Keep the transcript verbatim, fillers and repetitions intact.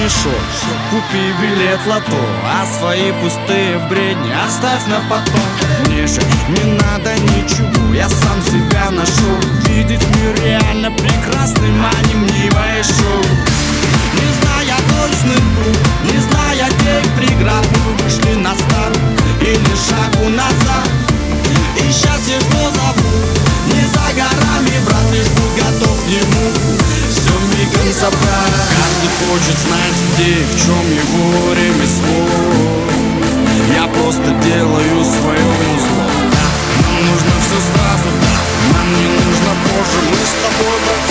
мешок, купи билет в лото, а свои пустые бредни оставь на потом. Мне же не надо ничего, я сам себя нашел. Видеть мир реально прекрасным, а не мнимое шоу. Не зная точный путь, не зная тех преград, мы вышли на старт или шагу назад. И счастье, что зовут, не за горами, брат, лишь будь готов к нему все мигом забрать. Каждый хочет знать, где и в чем его ремесло. Я просто делаю свое музло. Да, нам нужно все сразу, да, нам не нужно позже. Мы с тобой, брат,